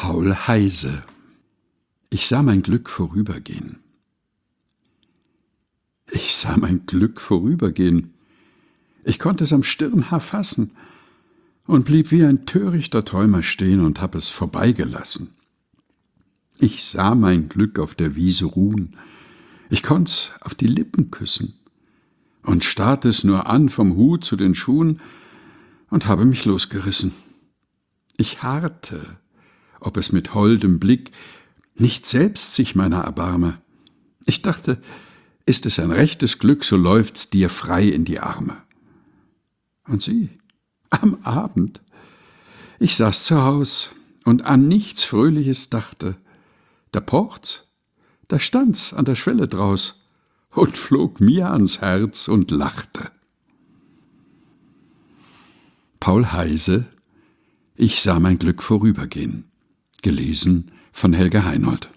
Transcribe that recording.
Paul Heyse. Ich sah mein Glück vorübergehen. Ich sah mein Glück vorübergehen. Ich konnte es am Stirnhaar fassen und blieb wie ein törichter Träumer stehen und hab es vorbeigelassen. Ich sah mein Glück auf der Wiese ruhen. Ich konnt's auf die Lippen küssen und starrte es nur an vom Hut zu den Schuhen und habe mich losgerissen. Ich harrte, ob es mit holdem Blick nicht selbst sich meiner erbarme. Ich dachte, ist es ein rechtes Glück, so läuft's dir frei in die Arme. Und sieh, am Abend, ich saß zu Haus und an nichts Fröhliches dachte. Da pocht's, da stand's an der Schwelle draus und flog mir ans Herz und lachte. Paul Heyse. Ich sah mein Glück vorübergehen. Gelesen von Helga Heinold.